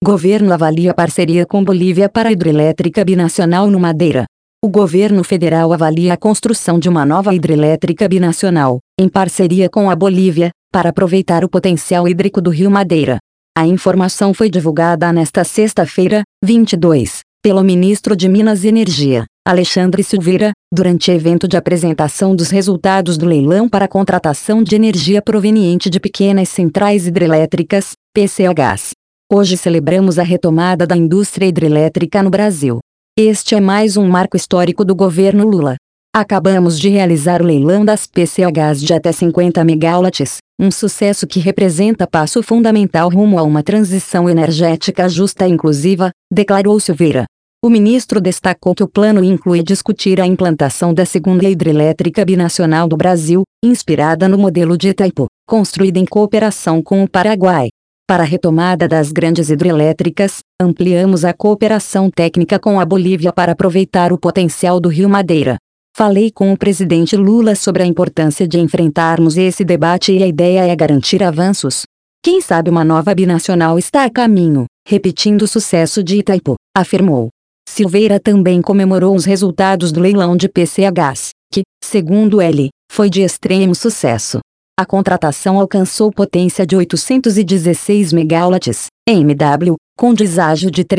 Governo avalia parceria com Bolívia para hidrelétrica binacional no Madeira. O governo federal avalia a construção de uma nova hidrelétrica binacional, em parceria com a Bolívia, para aproveitar o potencial hídrico do Rio Madeira. A informação foi divulgada nesta sexta-feira, 22, pelo ministro de Minas e Energia, Alexandre Silveira, durante evento de apresentação dos resultados do leilão para a contratação de energia proveniente de pequenas centrais hidrelétricas, PCHs. Hoje celebramos a retomada da indústria hidrelétrica no Brasil. Este é mais um marco histórico do governo Lula. Acabamos de realizar o leilão das PCHs de até 50 megawatts, um sucesso que representa passo fundamental rumo a uma transição energética justa e inclusiva, declarou Silveira. O ministro destacou que o plano inclui discutir a implantação da segunda hidrelétrica binacional do Brasil, inspirada no modelo de Itaipu, construída em cooperação com o Paraguai. Para a retomada das grandes hidrelétricas, ampliamos a cooperação técnica com a Bolívia para aproveitar o potencial do Rio Madeira. Falei com o presidente Lula sobre a importância de enfrentarmos esse debate e a ideia é garantir avanços. Quem sabe uma nova binacional está a caminho, repetindo o sucesso de Itaipu, afirmou. Silveira também comemorou os resultados do leilão de PCHs, que, segundo ele, foi de extremo sucesso. A contratação alcançou potência de 816 megawatts, MW, com deságio de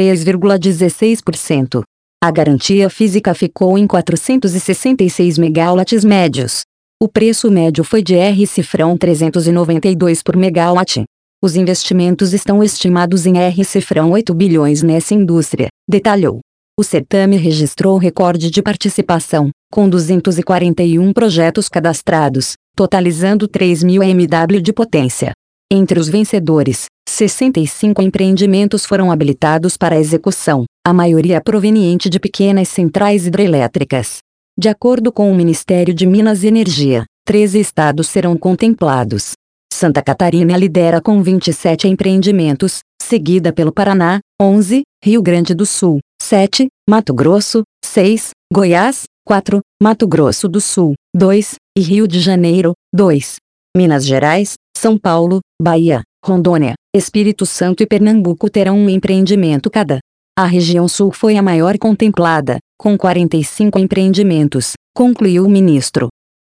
3,16%. A garantia física ficou em 466 megawatts médios. O preço médio foi de R$ 392 por megawatt. Os investimentos estão estimados em R$ 8 bilhões nessa indústria, detalhou. O certame registrou recorde de participação, com 241 projetos cadastrados, totalizando 3.000 MW de potência. Entre os vencedores, 65 empreendimentos foram habilitados para execução, a maioria proveniente de pequenas centrais hidrelétricas. De acordo com o Ministério de Minas e Energia, 13 estados serão contemplados. Santa Catarina lidera com 27 empreendimentos, seguida pelo Paraná, 11, Rio Grande do Sul, 7, Mato Grosso, 6, Goiás, 4, Mato Grosso do Sul, 2, e Rio de Janeiro, 2. Minas Gerais, São Paulo, Bahia, Rondônia, Espírito Santo e Pernambuco terão um empreendimento cada. A região sul foi a maior contemplada, com 45 empreendimentos, concluiu o ministro.